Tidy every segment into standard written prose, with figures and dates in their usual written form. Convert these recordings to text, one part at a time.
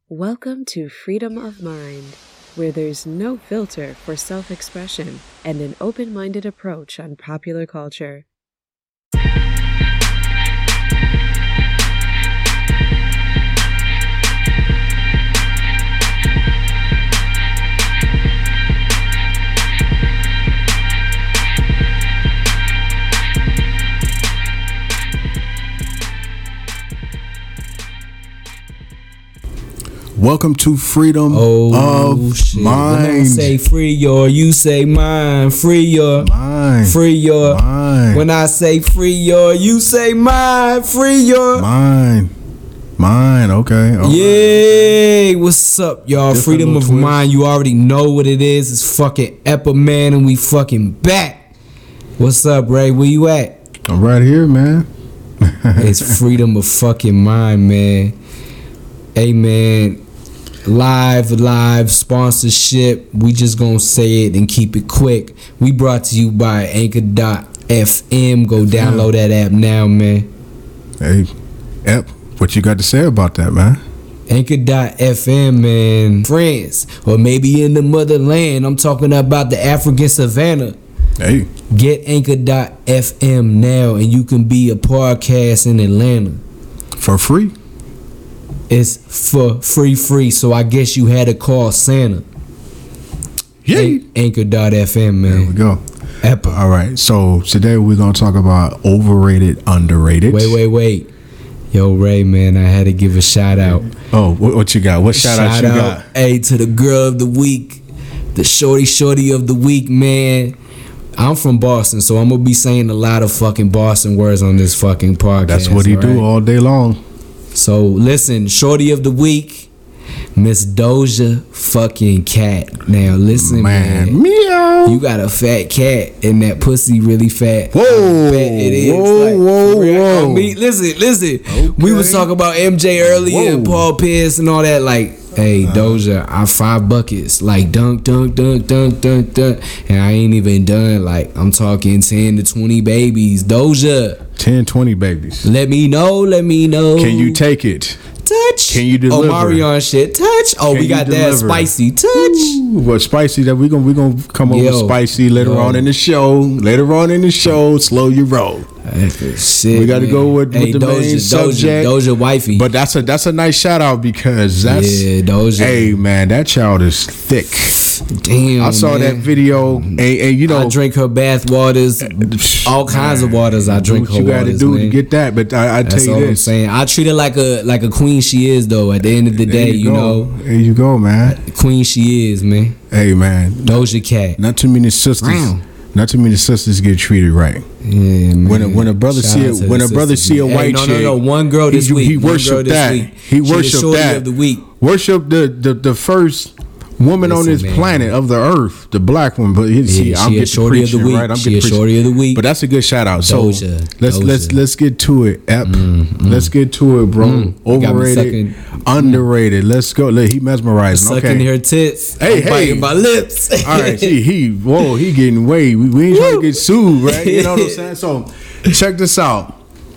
Welcome to Freedom of Mind, where there's no filter for self-expression and an open-minded approach on popular culture. Welcome to Freedom of Mind. When I say free your, you say mine. Free your, Mind. free your. Mind. When I say free your, you say mine. Free your. Mine. Okay. Yay! What's up, y'all? Different Freedom of little twist. mind. You already know what it is. It's fucking Epa Man, and we fucking back. What's up, Ray? Where you at? I'm right here, man. It's freedom of fucking mind, man. Hey, man. Live sponsorship. We just gonna say it and keep it quick. We brought to you by Anchor.fm. Go download that app now, man. Hey, what you got to say about that, man? Anchor.fm, man. France, or maybe in the motherland. I'm talking about the African savannah. Hey, Get Anchor.fm now, and you can be a podcast in Atlanta. for free. It's for free, so I guess you had to call Santa. Yay. Anchor.fm, man. There we go. Epa. All right, so today we're gonna talk about overrated, underrated. Wait. Yo, Ray, man, I had to give a shout out. Oh, what you got? What shout out you got? Hey, to the girl of the week, the shorty of the week, man. I'm from Boston, so I'm gonna be saying a lot of fucking Boston words on this fucking podcast. That's what he do all day long. So listen, shorty of the week, Miss Doja fucking Cat. Now listen, man. Meow. You got a fat cat and that pussy really fat. Whoa. I bet it is. Whoa. I mean, listen. Okay. We was talking about MJ earlier and Paul Pierce and all that. Like, hey, Doja, I 5 buckets. Like, dunk. And I ain't even done. Like, I'm talking 10 to 20 babies. Doja. 10, 20 babies. Let me know. Can you take it? Touch. Can you deliver? Omarion shit. Touch. Oh, Can we got you that deliver? spicy. Touch. Ooh, what spicy that we gonna come up with spicy later on in the show. Slow your roll. Shit, We got to man. go with the main subject. Doja wifey. But that's a nice shout out because that's Doja. Hey man, that child is thick. Damn, I saw man. that video and you know I drink her bath waters, all kinds of waters. I drink what her you got to waters, do man. to get that. But I tell That's you all I'm this. saying. I treat her like a queen she is, though. At the end of the day, you know, There you go, man. queen she is, man. Hey man, Doja Cat. not too many sisters. Wow. Not too many sisters get treated right. Yeah, man. When a brother Shout see out to when the a brother sisters, see a man. white chick, No. One girl this week. He worshiped that. He She the worshiped shorty that. of the week. Worship the first woman on this Listen, man. planet of the earth, the black one. But see, I'm she a getting shorty of the preaching, week. right? I'm She getting a preaching. shorty of the week. But that's a good shout out. So Doja. let's get to it, Ep. Let's get to it, bro. You got me Overrated, sucking- underrated. Let's go. He mesmerizing. Sucking Okay. her tits. Hey, I'm biting my lips. All right, see, he getting way. We ain't trying to get sued, right? You know what I'm saying? So check this out.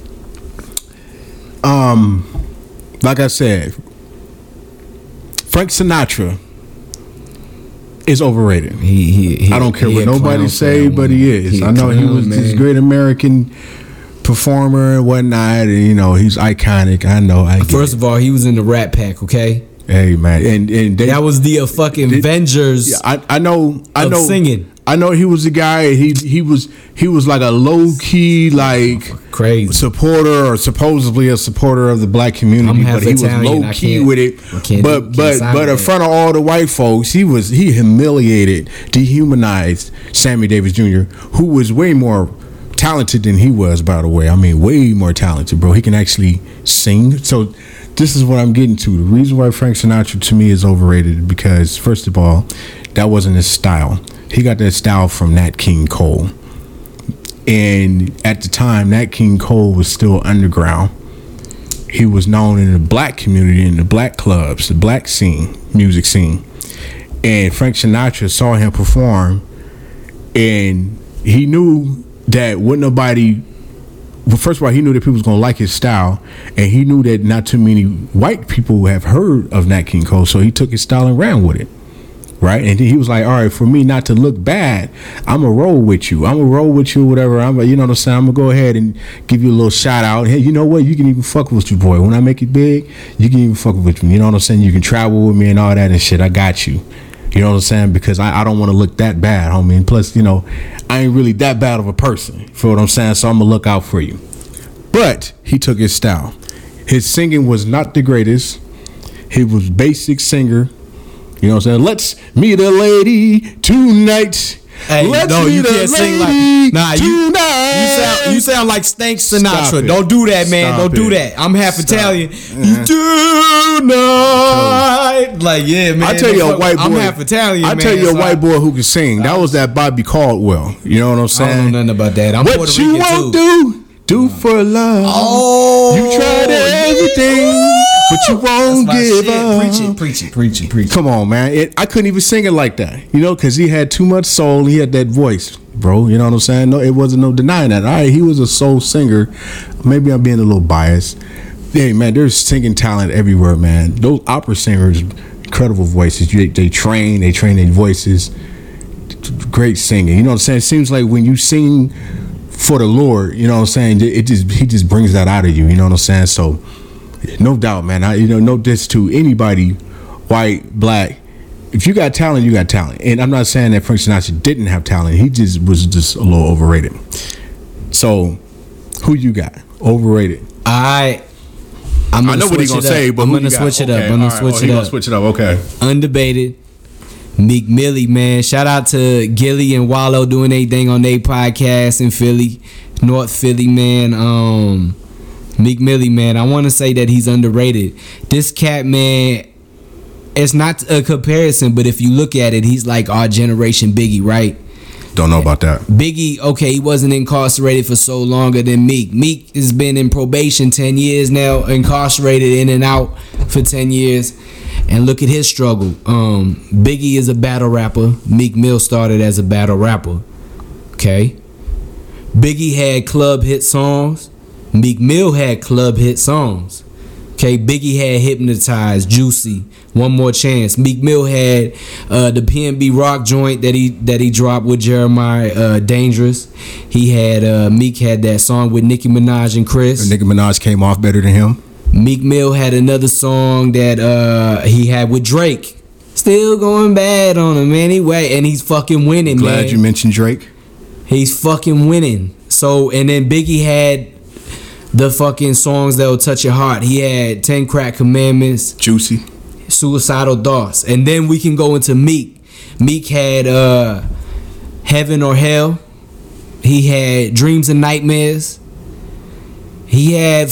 Like I said, Frank Sinatra is overrated. I don't care what nobody say, but he is. I know he was this great American performer and whatnot, and you know he's iconic. I know. First of all, he was in the Rat Pack, okay? hey man, and they, That was the fucking Avengers. Yeah, I know singing. I know he was the guy. He was like a low key like Crazy. supporter or supposedly a supporter of the black community, I'm half but he was Italian. low I key can't- with it. I can't But sign in that. front of all the white folks, he humiliated, dehumanized Sammy Davis Jr., who was way more talented than he was, by the way. I mean, way more talented, bro. He can actually sing. So this is what I'm getting to. The reason why Frank Sinatra to me is overrated because, first of all, that wasn't his style. He got that style from Nat King Cole. And at the time, Nat King Cole was still underground. He was known in the black community, in the black clubs, the black scene, music scene. And Frank Sinatra saw him perform, and he knew that well, first of all, he knew that people was gonna like his style, and he knew that not too many white people have heard of Nat King Cole, so he took his style and ran with it, right? And he was like, all right, for me not to look bad, I'm gonna roll with you, whatever. You know what I'm saying? I'm gonna go ahead and give you a little shout out. Hey, you know what? You can even fuck with you, boy. When I make it big, you can even fuck with me. You know what I'm saying? You can travel with me and all that and shit. I got you. You know what I'm saying? Because I don't want to look that bad, homie. And plus, you know, I ain't really that bad of a person. You feel what I'm saying? So I'm going to look out for you. But he took his style. His singing was not the greatest. He was basic singer. You know what I'm saying? Let's meet a lady tonight. Hey, Let's no, you meet can't a sing lady like tonight. you sound like Stank Sinatra. Stop it. Don't do that, man. Stop Don't do it. that. I'm half Stop. Italian. Uh-huh. Tonight, like yeah, man. I tell you a white boy. I'm half Italian. I tell you a white boy who can sing. That was that Bobby Caldwell. You know what I'm I saying? don't know nothing about that. I'm What Puerto you Rican won't too. do for love. Oh, You tried everything, but you won't give up. Preach it. Come on, man. I couldn't even sing it like that, you know, because he had too much soul. He had that voice, bro. You know what I'm saying? No, it wasn't no denying that. All right, he was a soul singer. Maybe I'm being a little biased. Hey, man, there's singing talent everywhere, man. Those opera singers, incredible voices. They train their voices. Great singing. You know what I'm saying? It seems like when you sing for the Lord, you know what I'm saying, he just brings that out of you. You know what I'm saying? So, no doubt, man. No diss to anybody, white, black. If you got talent, you got talent. And I'm not saying that Frank Sinatra didn't have talent. He just was just a little overrated. So, who you got? Overrated. I know what he's gonna say, but I'm gonna switch it up. I'm gonna switch it up. Okay. Undebated. Meek Millie, man. Shout out to Gilly and Wallow doing their thing on their podcast in Philly, North Philly, man. Meek Millie, man. I want to say that he's underrated. This cat, man, it's not a comparison, but if you look at it, he's like our generation Biggie, right? Don't know about that. Biggie, okay, he wasn't incarcerated for so longer than Meek. Meek has been in probation 10 years now, incarcerated in and out for 10 years. And look at his struggle. Biggie is a battle rapper. Meek Mill started as a battle rapper. Okay. Biggie had club hit songs. Meek Mill had club hit songs. Okay. Biggie had Hypnotized, Juicy, One More Chance. Meek Mill had the PNB Rock joint that he dropped with Jeremiah, Dangerous. Meek had that song with Nicki Minaj and Chris. Nicki Minaj came off better than him. Meek Mill had another song that he had with Drake. Still going bad on him anyway, and he's fucking winning, man. Glad you mentioned Drake. He's fucking winning. So, and then Biggie had the fucking songs that will touch your heart. He had 10 Crack Commandments, Juicy, Suicidal Thoughts. And then we can go into Meek. Meek had Heaven or Hell. He had Dreams and Nightmares. He had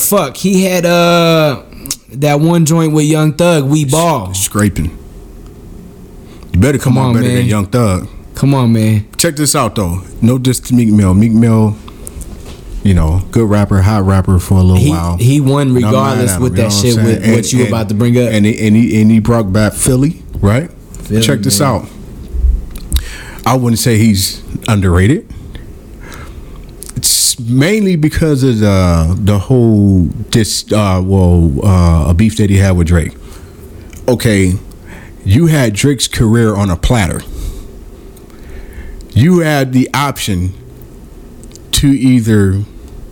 that one joint with Young Thug, We Ball. Scraping. You better come on better man. than Young Thug. Come on, man. Check this out though. No diss to Meek Mill. Meek Mill, you know, good rapper, hot rapper for a little while. He won regardless with that shit with what you about to bring up. And he brought back Philly, right? Philly, check this out. I wouldn't say he's underrated. It's mainly because of the whole a beef that he had with Drake. Okay, you had Drake's career on a platter. You had the option to either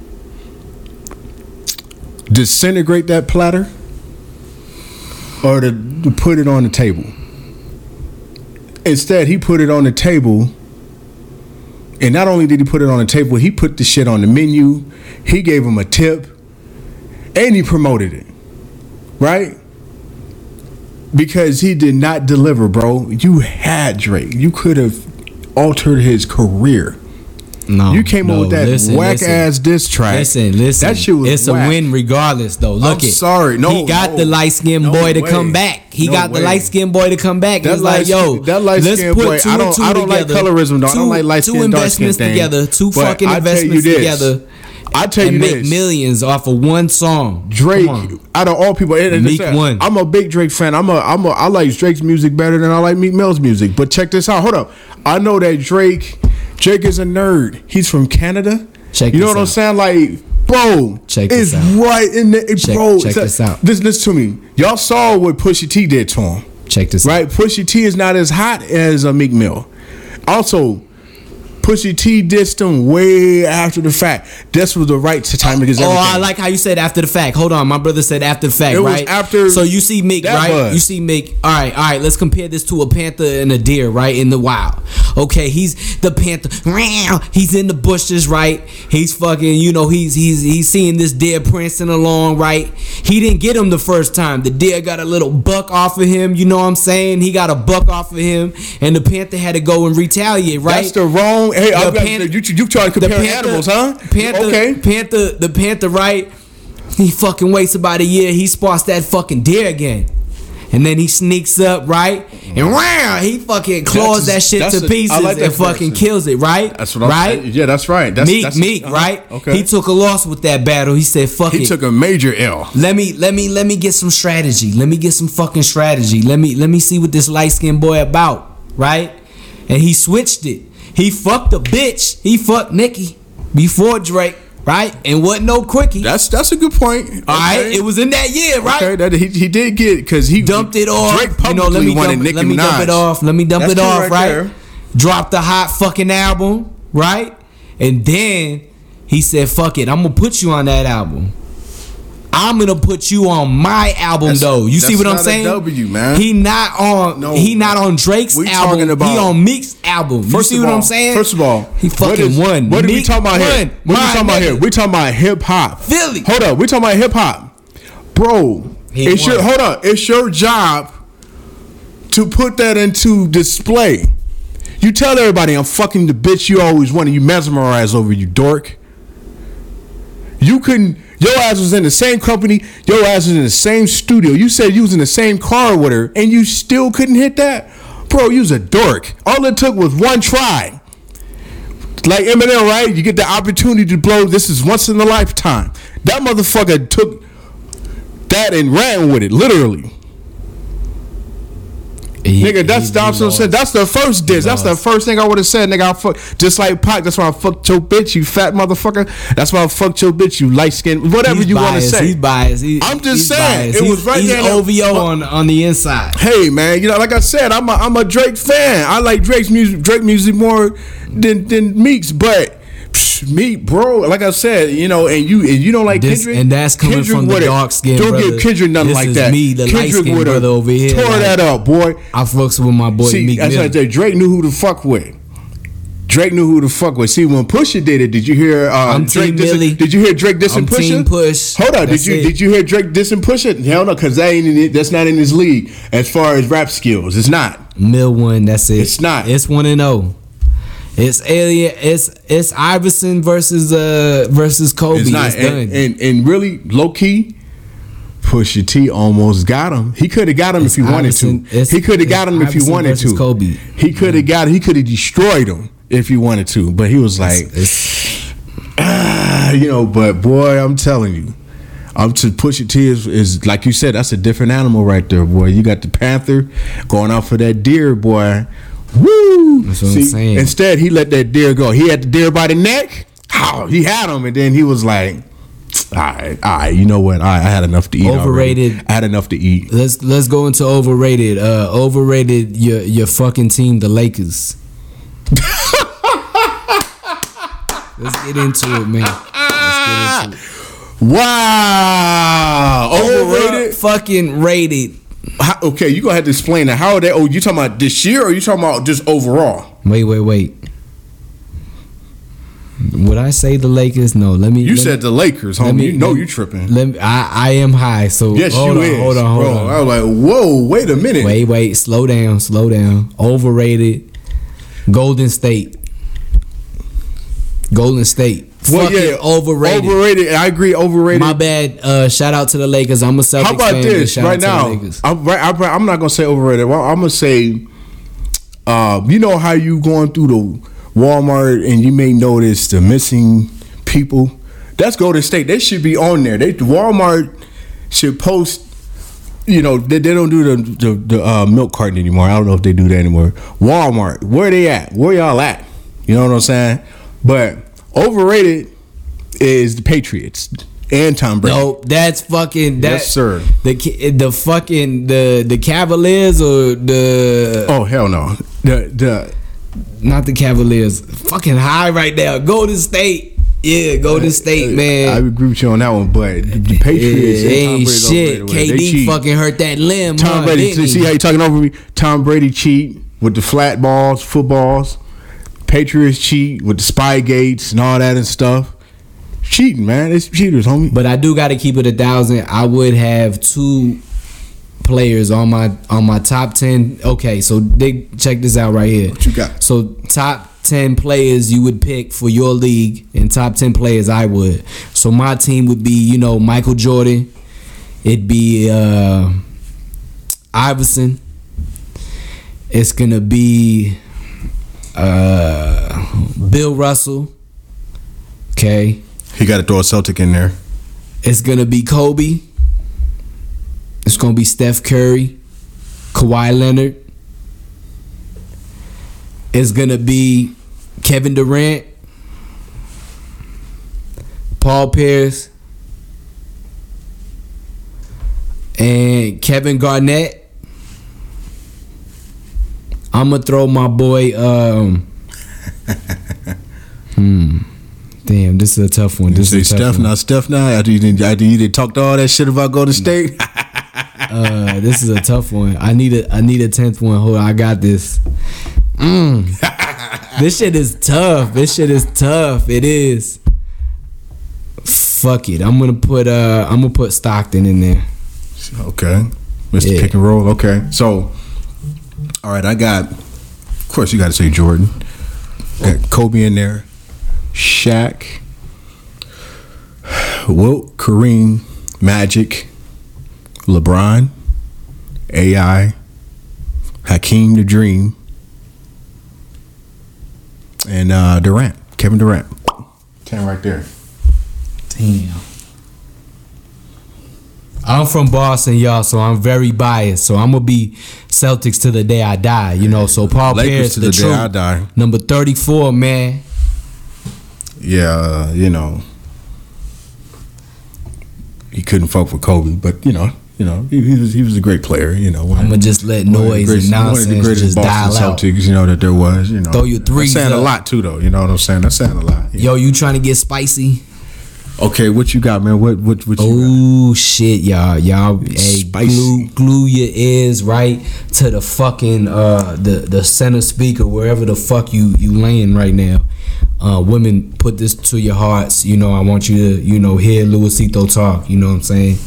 disintegrate that platter or to put it on the table. Instead, he put it on the table. And not only did he put it on the table, he put the shit on the menu. He gave him a tip. And he promoted it. Right? Because he did not deliver, bro. You had Drake. You could have altered his career. No, you came up with that whack ass diss track. Listen. That shit was it's whack. A win regardless, though. Look, sorry. No, he got the light skinned boy to come back. He got the light skinned boy to come back. He's like, yo, that light skinned boy. I don't like colorism though. I don't like light skinned, dark skinned thing. Two fucking investments together. I tell you this, make millions off of one song. Drake, out of all people, Meek won. I'm a big Drake fan. I like Drake's music better than I like Meek Mill's music. But check this out. Hold up. I know that Drake is a nerd. He's from Canada. You know what I'm saying? Like, bro, Check it's this out. right in the bro. Check this out. Listen to me. Y'all saw what Pusha T did to him. Check this out. Right? Pusha T is not as hot as a Meek Mill. Also, Pusha T dissed him way after the fact. This was the right time because everything. I like how you said after the fact. Hold on, my brother said after the fact, It was right? after So you see Meek, that right? buzz. You see Meek. All right. Let's compare this to a panther and a deer, right? In the wild. Okay, he's the panther. He's in the bushes, right? He's fucking, he's seeing this deer prancing along, right? He didn't get him the first time. The deer got a little buck off of him. You know what I'm saying? He got a buck off of him, and the panther had to go and retaliate, right? That's the wrong. Hey, you trying to compare animals, huh? The panther, right? He fucking waits about a year. He spots that fucking deer again. And then he sneaks up, right? And wow, he fucking claws that shit to pieces and fucking kills it, right? That's what I'm right? saying. Yeah, that's right. Meek, right? Okay. He took a loss with that battle. He said, fuck it. He took a major L. Let me get some strategy. Let me get some fucking strategy. Let me see what this light-skinned boy about, right? And he switched it. He fucked a bitch. He fucked Nicki before Drake, right? And wasn't no quickie. That's a good point. Okay. All right, it was in that year, right? Okay, that he did get because he dumped it off. Drake publicly wanted Nicki Minaj. Let me dump it off. Let me dump That's it off, right right? there. Dropped the hot fucking album, right? And then he said, "Fuck it, I'm gonna put you on that album. I'm gonna put you on my album, though." You see what I'm saying? W, man. He not on Drake's album. He on Meek's album. You see what I'm saying? First of all, he fucking won. What are we talking about here? What are we talking about here? We talking about hip hop. Philly. Hold up, we talking about hip hop, bro. It's your job to put that into display. You tell everybody I'm fucking the bitch you always wanted. You mesmerize over, you dork. You couldn't. Your ass was in the same company. Your ass was in the same studio. You said you was in the same car with her, and you still couldn't hit that, bro. You was a dork. All it took was one try. Like Eminem, right? You get the opportunity to blow. This is once in a lifetime. That motherfucker took that and ran with it, literally. Nigga, that's the first diss. That's the first thing I would have said, nigga. I fuck just like Pac. That's why I fucked your bitch, you fat motherfucker. That's why I fucked your bitch, you light skin. Whatever you want to say. He's biased. I'm just saying. It was right there. He's OVO on the inside. Hey man, like I said, I'm a Drake fan. I like Drake music more than Meek's, but. Meek, bro, like I said, and you don't like Kendrick, and that's coming Kendrick from the dark skin. Don't brother. give Kendrick nothing like that. Me, the light skin brother over here. Tore that up, boy. I fucks with my boy Meek. That's right there. Drake knew who to fuck with. See, when Pusha did it, did you hear Drake dissing? Did you hear Drake dissing Pusha? Team Push. Hold on, did you hear Drake dissing Pusha? Hell no, because that's not in his league as far as rap skills. It's not. Mill one. That's it. It's not. It's 1-0. It's Alien. It's Iverson versus Kobe. It's not. It's done. And really low key, Pusha T almost got him. He could have got him if he wanted to. He could have got him if he wanted to. Kobe. He could have got. He could have destroyed him if he wanted to. But he was like, But boy, I'm telling you, to Pusha T is like you said. That's a different animal right there, boy. You got the panther going out for that deer, boy. Woo! That's what I'm saying. Instead, he let that deer go. He had the deer by the neck. He had him, and then he was like, "All right, you know what? I had enough to eat. Overrated. Already. I had enough to eat." Let's go into overrated. Overrated. Your fucking team, the Lakers. Let's get into it, man. Let's get into it. Wow! Overrated. Fucking rated. Okay, you gonna have to explain that. How are they? Oh, you talking about this year, or you talking about just overall? Wait. Would I say the Lakers? No. You said the Lakers, homie. You tripping? I am high. So yes, hold on. I was like, whoa, wait a minute. Wait. Slow down. Overrated. Golden State. Well, yeah, overrated. I agree, overrated. My bad. Shout out to the Lakers. I'm a Celtics fan. How about this right now? I'm not gonna say overrated. Well, I'm gonna say, you know how you going through the Walmart and you may notice the missing people. That's Golden State. They should be on there. Walmart should post. They don't do the milk carton anymore. I don't know if they do that anymore. Walmart, where they at? Where y'all at? You know what I'm saying? But overrated, is the Patriots and Tom Brady. No, that's fucking that. Yes, sir. The fucking the Cavaliers or the Oh hell no. The not the Cavaliers. Fucking high right now. Golden State. Yeah, Golden State, man. I agree with you on that one, but the Patriots ain't shit. KD fucking hurt that limb. Tom Brady, see how you talking over me? Tom Brady cheat with the flat balls, footballs. Patriots cheat with the spy gates and all that and stuff. Cheating, man. It's cheaters, homie. But I do got to keep it 1,000. I would have 2 players on my top 10. Okay, so check this out right here. What you got? So top 10 players you would pick for your league, and top 10 players I would. So my team would be, Michael Jordan. It'd be Iverson. It's gonna be Bill Russell. Okay. He got to throw a Celtic in there. It's gonna be Kobe. It's gonna be Steph Curry, Kawhi Leonard. It's gonna be Kevin Durant, Paul Pierce, and Kevin Garnett. I'm gonna throw my boy. Damn, this is a tough one. This is a tough one. Steph now. After you did talked all that shit about Golden State. This is a tough one. I need a 10th one. Hold on, I got this. This shit is tough. It is. Fuck it. I'm gonna put Stockton in there. Okay, Mr. Pick and Roll. Okay, so all right, of course you got to say Jordan. Got Kobe in there, Shaq, Wilt, Kareem, Magic, LeBron, AI, Hakeem the Dream, and Durant, Kevin Durant. 10 right there. Damn. I'm from Boston, y'all, so I'm very biased. So I'm gonna be Celtics to the day I die, So Paul Lakers Pierce, to the day I die. Number 34, man. Yeah, he couldn't fuck with Kobe, but he was a great player. I'm gonna just let noise and nonsense one of the greatest just dial Boston out. Celtics, that there was. Throw your threes. That's saying up. a lot too, though. You know what I'm saying? That's saying a lot. Yo, you trying to get spicy? Okay, what you got, man? What you got? Oh shit, y'all, hey, glue your ears right to the fucking the center speaker wherever the fuck you laying right now. Women, put this to your hearts. I want you to hear Luisito talk. You know what I'm saying?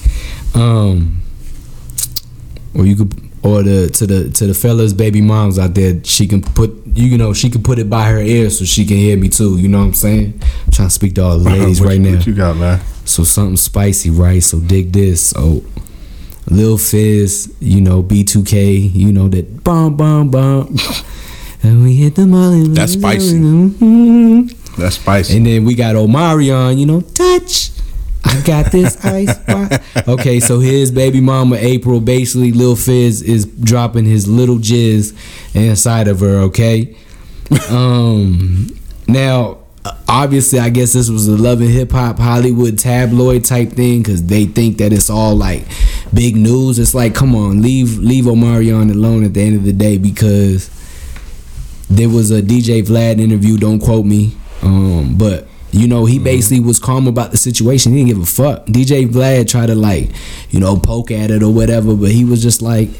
Or you could, or to the fellas, baby moms out there, she can put it by her ear so she can hear me too. You know what I'm saying? I'm trying to speak to all the ladies right now. What you got, man? So something spicy, right? So dig this. So Lil Fizz, B2K, that bomb. And we hit the molly. That's spicy. That's spicy. And then we got Omarion, touch. I got this ice box. Okay, so his baby mama April, basically Lil Fizz is dropping his little jizz inside of her. Okay. Now, obviously, I guess this was a Love and Hip Hop Hollywood tabloid type thing because they think that it's all like big news. It's like, come on, leave Omarion alone at the end of the day, because there was a DJ Vlad interview. Don't quote me, but. He basically was calm about the situation. He didn't give a fuck. DJ Vlad tried to poke at it or whatever, but he was just like,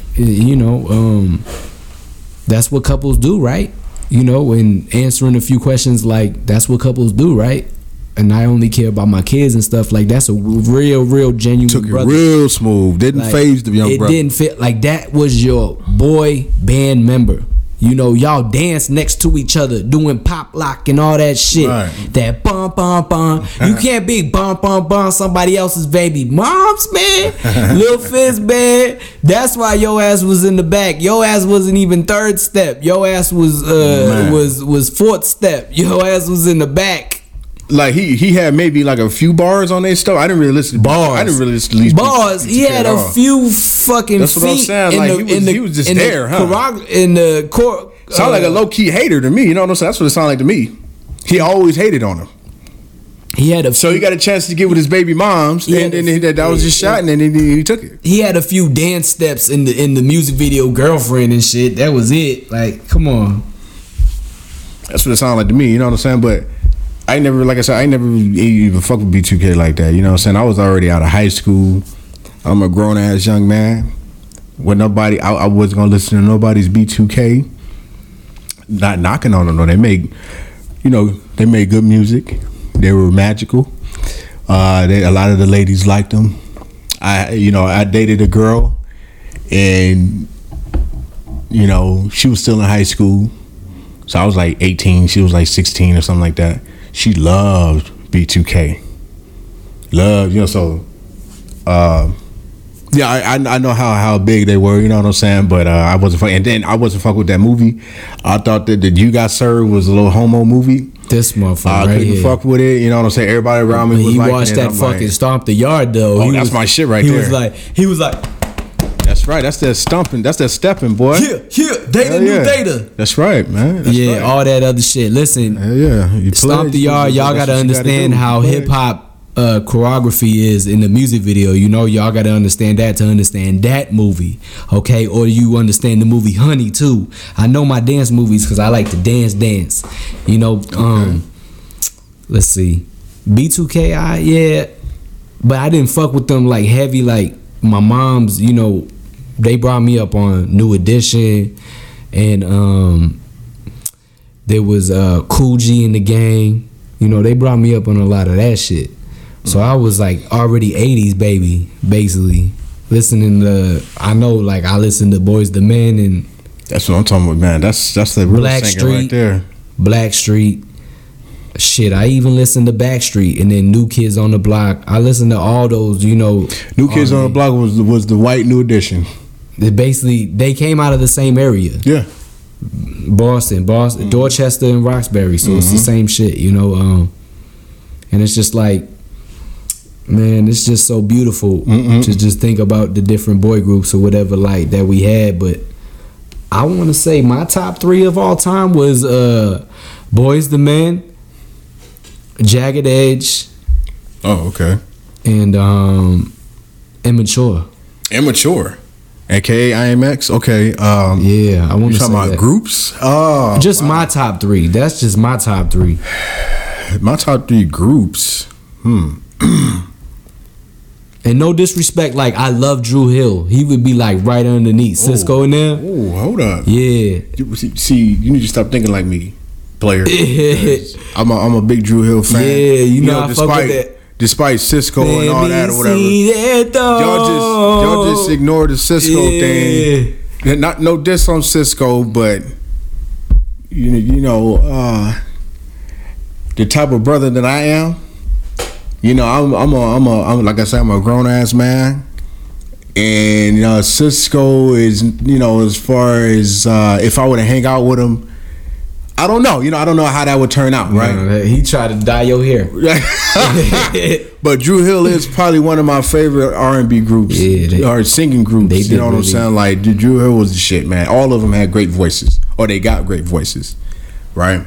that's what couples do, right? And answering a few questions like, that's what couples do, right? And I only care about my kids and stuff. Like, that's a real genuine Took it brother. real smooth. Didn't phase the young brother. It didn't fit. Like, that was your boy band member. Y'all dance next to each other, doing pop lock and all that shit. Right. That bum bum bum. You can't be bum bum bum somebody else's baby mom's, man. Lil Fizz, man. That's why your ass was in the back. Your ass wasn't even third step. Your ass was was fourth step. Your ass was in the back. Like he had maybe like a few bars on their stuff. I didn't really listen to bars. I didn't really listen to these bars. He had a few fucking That's what I'm feet. saying. Like he was just there, huh? In the court. Sound like a low key hater to me. You know what I'm saying? That's what it sounded like to me. He always hated on him. He had a So few, he got a chance to get with his baby moms, and then that was just shot, and then he took it. he had a few dance steps in the music video, girlfriend and shit. That was it. Like, come on. That's what it sounded like to me. You know what I'm saying? But I never, like I said, I never even fuck with B2K like that. You know what I'm saying? I was already out of high school. I'm a grown ass young man. With nobody, I wasn't gonna listen to nobody's B2K. Not knocking on them though. They made good music. They were magical. A lot of the ladies liked them. I dated a girl, and she was still in high school, so I was like 18. She was like 16 or something like that. She loved B2K. I know how big they were, you know what I'm saying? But I wasn't fucking, and then I wasn't fucking with that movie. I thought that You Got Served was a little homo movie. This motherfucker I couldn't fuck with it, you know what I'm saying? Everybody around me was he like, watched that fucking Stomp the Yard though. Oh, that's my shit right there. He was like, that's right. That's that stumping. That's that stepping, boy. Data, new data. That's right, man. That's right. All that other shit. Listen, Stomp the Yard. Y'all gotta understand how hip hop choreography is in the music video. Y'all gotta understand that to understand that movie, okay? Or you understand the movie Honey too. I know my dance movies because I like to dance. Okay. Let's see, B2K. But I didn't fuck with them like heavy. Like my mom's, they brought me up on New Edition, and there was Cool G in the Gang. They brought me up on a lot of that shit. So I was like already 80s baby, basically listening to. I listened to Boys the Men, and that's what I'm talking about, man. That's the real singer right there. Blackstreet. Shit, I even listened to Backstreet, and then New Kids on the Block. I listened to all those, New Kids on the Block was the white New Edition. They came out of the same area. Yeah. Boston, Dorchester, and Roxbury. So it's the same shit, and it's just like, man, it's just so beautiful to just think about the different boy groups or whatever like that we had. But I want to say my top 3 of all time was Boys the Men, Jagged Edge. Oh, okay. And Immature. AKA IMX. Okay. I want to say about that. Groups. Just my top 3. That's just my top 3. My top 3 groups. And no disrespect, like I love Drew Hill. He would be like right underneath Cisco in there. Oh, hold up. Yeah. See, you need to stop thinking like me, player. I'm a big Drew Hill fan. Yeah, I fuck with that. Despite Cisco and all that or whatever, y'all just ignore the Cisco thing. No diss on Cisco, but the type of brother that I am. I'm like I said, I'm a grown ass man, and Cisco is as far as if I were to hang out with him, I don't know. I don't know how that would turn out, right? He tried to dye your hair. But Drew Hill is probably one of my favorite R&B groups, or singing groups. You know what I'm saying? Like Drew Hill was the shit, man. All of them had great voices, or they got great voices, right?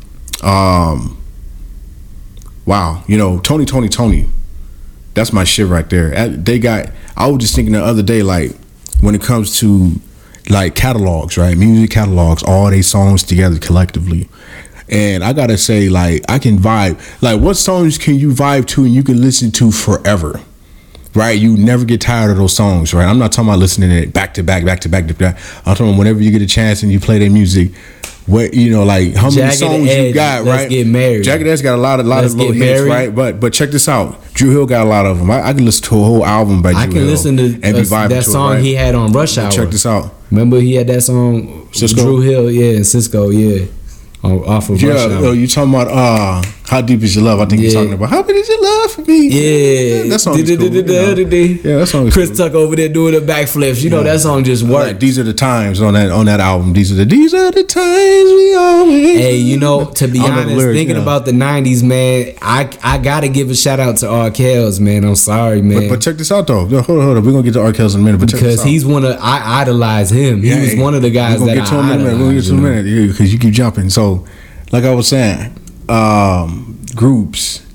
Wow, Tony. That's my shit right there. I was just thinking the other day, like when it comes to like catalogs, right? Music catalogs, all they songs together collectively. And I gotta say, like, I can vibe. Like, what songs can you vibe to and you can listen to forever? Right? You never get tired of those songs, right? I'm not talking about listening to it back to back. I'm talking about whenever you get a chance and you play their music. What like how many songs you got, right? Let's Get Married. Jagged Edge got a lot of little hits, right? But check this out. Drew Hill got a lot of them. I can listen to a whole album by Drew Hill. I can listen to that song he had on Rush Hour. Check this out. Remember he had that song Cisco? Drew Hill, and Cisco, off of Rush Hour. You talking about How Deep Is Your Love? I think you're talking about How Deep Is Your Love for Me. Yeah, that song is cool. Yeah, that song is Chris cool. Tucker over there doing the backflips. That song just worked. Like, These Are the Times on that album. These are the times we always. Hey, to be honest, thinking about the 90s, man, I gotta give a shout out to R. Kells, man. I'm sorry, man. But check this out though. Hold on. We're gonna get to R. Kells in a minute. But because he's I idolize him. He was one of the guys that I idolize. We're gonna get to him in a minute because you keep jumping. So, like I was saying, groups.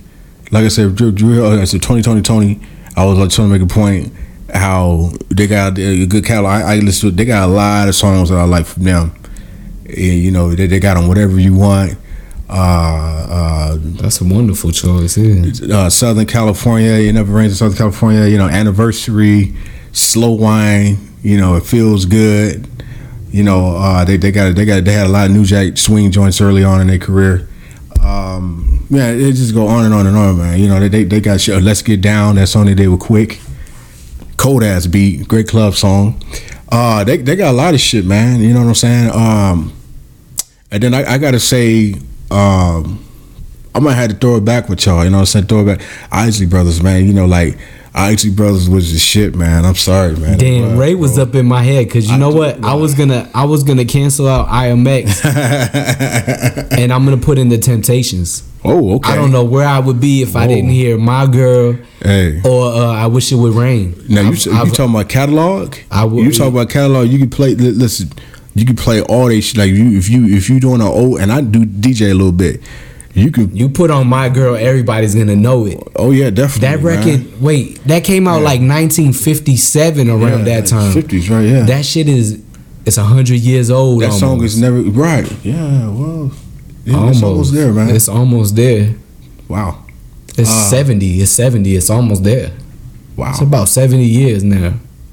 like I said, I said 2020 Tony. I was like trying to make a point how they got a good catalog. I listen to, they got a lot of songs that I like from them. And, you know, they got on Whatever You Want. That's a wonderful choice. Yeah. Southern California, It Never Rains in Southern California. You know, Anniversary, Slow Wine. You know, It Feels Good. You know, they had a lot of New Jack Swing joints early on in their career. Yeah, it just go on and on and on, man. You know, they got shit. Let's Get Down. That song they did with Quick. Cold ass beat, great club song. They got a lot of shit, man. You know what I'm saying? And then I gotta say, I might have to throw it back with y'all. You know what I'm saying? Throw it back. Isley Brothers, man. You know, like Isley Brothers was the shit, man. I'm sorry, man. Damn, Ray was up in my head because you know what? I was gonna cancel out IMX, and I'm gonna put in the Temptations. Oh, okay. I don't know where I would be if I didn't hear My Girl or I Wish It Would Rain. Now you talking about catalog? You talking about catalog? You can play. Listen, you can play all they shit. Like if you doing an old, and I do DJ a little bit. You put on My Girl, everybody's gonna know it. Oh yeah, definitely. That record, man. Wait, that came out like 1957 around that time. 50s, right? Yeah. That shit it's 100 years old. That almost. Song is never right. Yeah, well, it's almost there, man. It's almost there. Wow. It's 70. It's 70. It's almost there. Wow. It's about 70 years now.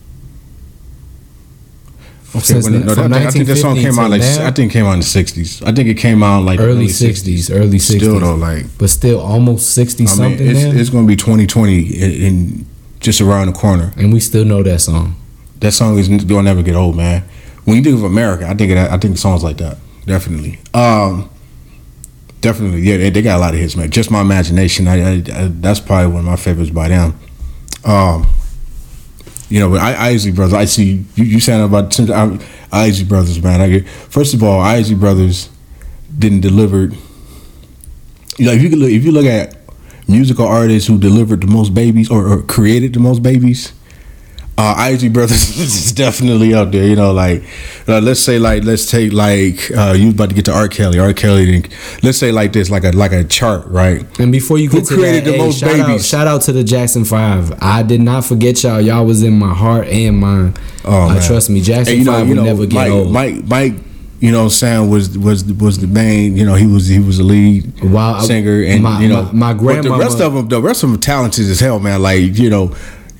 Okay, I think that song came out like now, I think it came out in the 60s. I think it came out like early 60s. Early 60s. Still though, like, but still almost 60 something. It's going to be 2020 in just around the corner, and we still know that song. That song is going to never get old, man. When you think of America, I think songs like that definitely. Definitely, yeah, they got a lot of hits, man. Just My Imagination, I that's probably one of my favorites by them. You know, but Isley Brothers, I see you saying about Isley Brothers, man. First of all, Isley Brothers didn't deliver. You know, if you look at musical artists who delivered the most babies or created the most babies, Isley Brothers is definitely up there. You know, like let's take you about to get to R. Kelly. Let's say like this, like a chart, right? And before you get who created the most babies? Shout out to the Jackson 5. I did not forget y'all. Y'all was in my heart and mind. Oh, trust me, Jackson 5 will never get old. Mike, you know, Sam was the main. You know, he was the lead singer, and my grandma. The rest of them talented as hell, man. Like, you know.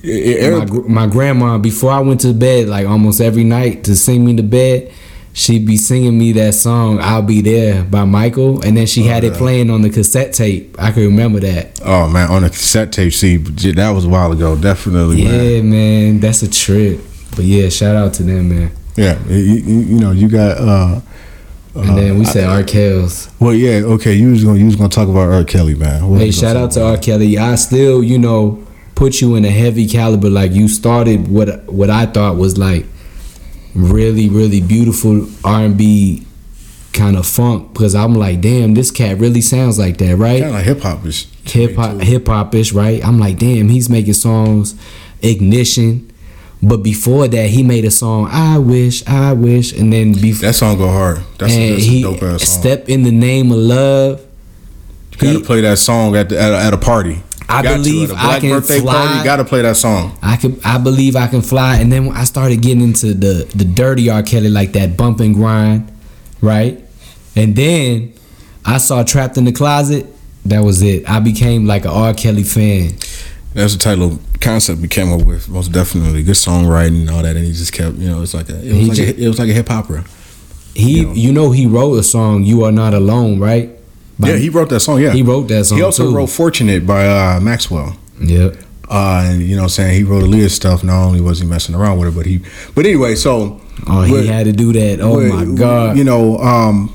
My grandma, before I went to bed, like almost every night to sing me to bed, she'd be singing me that song "I'll Be There" by Michael, and then she had it playing on the cassette tape. I can remember that. Oh man, on the cassette tape, see, that was a while ago, definitely. Yeah, man, that's a trip. But yeah, shout out to them, man. Yeah, you know, you got. And then we said R. Kelly's. Well, yeah, okay, you was gonna talk about R. Kelly, man. Hey, shout out to R. Kelly. I still, you know, put you in a heavy caliber. Like, you started what I thought was like really, really beautiful R&B kind of funk, because I'm like, damn, this cat really sounds like that, right? Kind of like hip-hop-ish. Hip-hop-ish, right? I'm like, damn, he's making songs, Ignition. But before that, he made a song, I Wish, and then that song go hard. That's a dope ass song. Step in the Name of Love. You gotta play that song at a party. I believe I can fly. Party, you gotta play that song. I believe I can fly. And then I started getting into the dirty R. Kelly, like that bump and grind, right? And then I saw Trapped in the Closet. That was it. I became like an R. Kelly fan. That's the title concept we came up with. Most definitely good songwriting and all that, and he just kept, you know, it was like a hip opera. He wrote a song, "You Are Not Alone," right? Yeah, he wrote that song. Yeah, he wrote that song. He also wrote "Fortunate" by Maxwell. Yep. And you know what I'm saying, he wrote Aaliyah's stuff. Not only was he messing around with her, but anyway, so he had to do that. Oh my God. You know,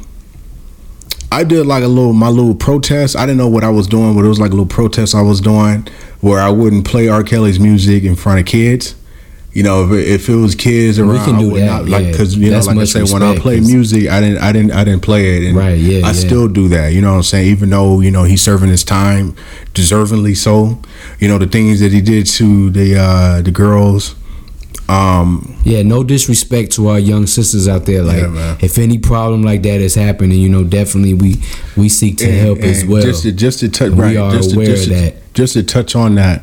I did like my little protest. I didn't know what I was doing, but it was like a little protest I was doing where I wouldn't play R. Kelly's music in front of kids. You know, if it was kids around, we can do that, because you know, like I said, when I play music, I didn't play it, and right, yeah, I still do that. You know what I'm saying? Even though, you know, he's serving his time, deservingly so. You know, the things that he did to the girls, Yeah, no disrespect to our young sisters out there. Like, if any problem like that is happening, you know, definitely we seek to help as well. Just to touch, we are aware of that. Just to touch on that.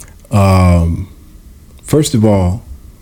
First of all,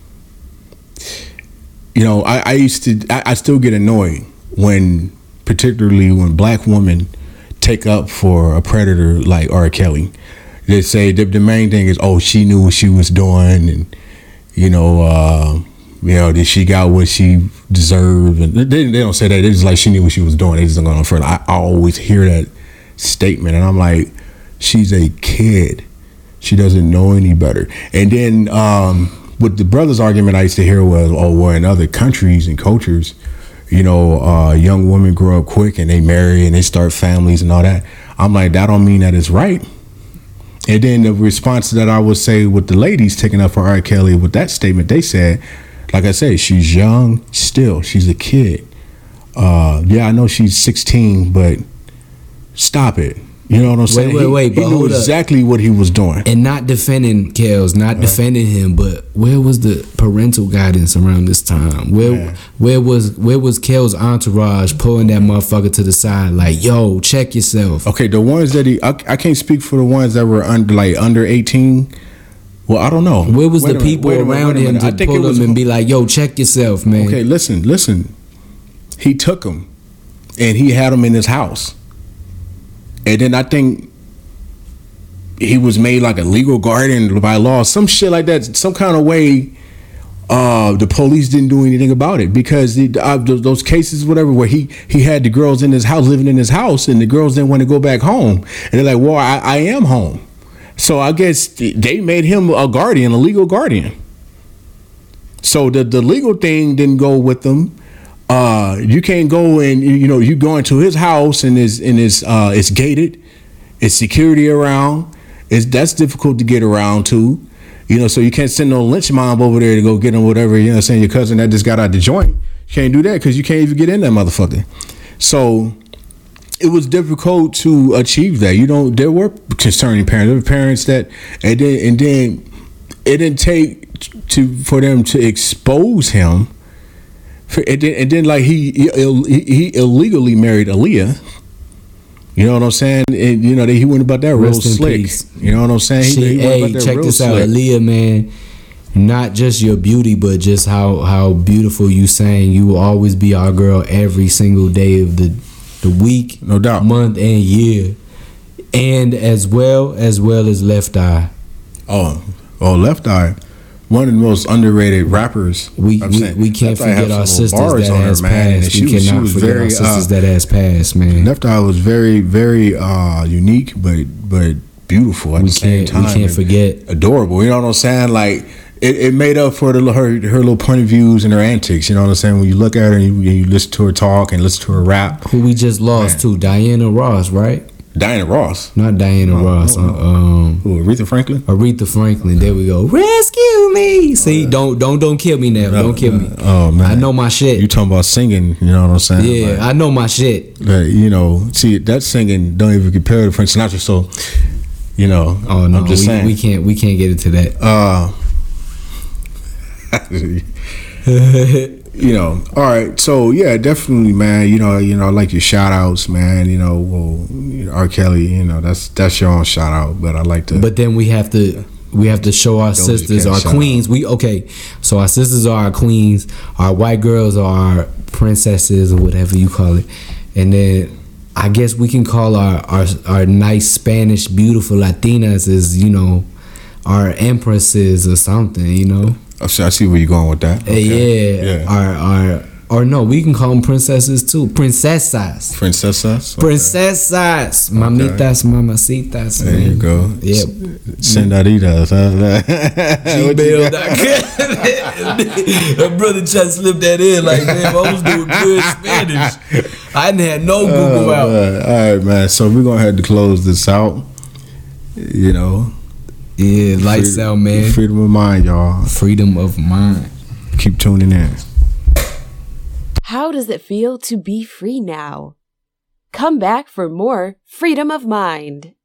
you know, I still get annoyed particularly when black women take up for a predator like R. Kelly. They say the main thing is, oh, she knew what she was doing, and you know, that she got what she deserved, and they don't say that. They just like she knew what she was doing. They just don't go on further. I always hear that statement, and I'm like, she's a kid. She doesn't know any better. And then with the brothers' argument I used to hear was, oh, well, in other countries and cultures, you know, young women grow up quick and they marry and they start families and all that. I'm like, that don't mean that it's right. And then the response that I would say with the ladies taking up for R. Kelly with that statement, they said, like I said, she's young still. She's a kid. Yeah, I know she's 16, but stop it. You know what I'm saying? Wait, he knew exactly what he was doing. And not defending Kels, not defending him, but where was the parental guidance around this time? Where was Kels' entourage pulling that motherfucker to the side, like, yo, check yourself? Okay, the ones that I can't speak for the ones that were under 18. Well, I don't know. Where was the people around him to pull him and be like, yo, check yourself, man? Okay, listen. He took him and he had him in his house. And then I think he was made like a legal guardian by law, some shit like that, some kind of way. The police didn't do anything about it because those cases, whatever, where he had the girls in his house, living in his house, and the girls didn't want to go back home, and they're like, "Well, I am home," so I guess they made him a guardian, a legal guardian. So the legal thing didn't go with them. You can't go and you go into his house and it's gated, it's security around. That's difficult to get around to, so you can't send no lynch mob over there to go get him whatever, your cousin that just got out the joint. You can't do that because you can't even get in that motherfucker. So it was difficult to achieve that. There were concerning parents. There were parents that and then it didn't take for them to expose him. And then like he illegally married Aaliyah. You know what I'm saying? And he went about that real slick. Peace. You know what I'm saying? Hey, check this out, Aaliyah, man. Not just your beauty, but just how beautiful you sang. You will always be our girl every single day of the week, no doubt, month and year, and as well as Left Eye. Oh, Left Eye. One of the most underrated rappers. We can't forget our sisters that has passed. We cannot forget our sisters that has passed, man. Left Eye was very, very unique, but beautiful at the same time. We can't forget. Adorable. You know what I'm saying? Like it made up for her little point of views and her antics. You know what I'm saying? When you look at her and you listen to her talk and listen to her rap. Who we just lost to, Diana Ross, right? Diana Ross, not Diana Ross. Who? Aretha Franklin. Aretha Franklin. There we go. Rescue me. See, don't kill me now. Don't kill me. Oh man, I know my shit. You talking about singing? You know what I'm saying? Yeah, like, I know my shit. See that singing don't even compare to Frank Sinatra. So, Oh no, I'm just saying we can't get into that. All right, so yeah, definitely, man. I like your shout outs, man. R. Kelly, that's your own shout out, but I like to. But then we have to show our sisters, our queens. So our sisters are our queens, our white girls are our princesses or whatever you call it, and then I guess we can call our nice Spanish, beautiful Latinas as our empresses or something, I see where you're going with that. Okay. Yeah. Or no, we can call them princesses too. Princesas. Princesas? Okay. Princesas. Mamitas, mamacitas. There you go. Yep. Sendaditas. That brother tried to slip that in like, man, I was doing good Spanish. I didn't have no Google out. All right, man. So we're going to have to close this out. Yeah, lights out, man. Freedom of mind, y'all. Freedom of mind. Keep tuning in. How does it feel to be free now? Come back for more Freedom of Mind.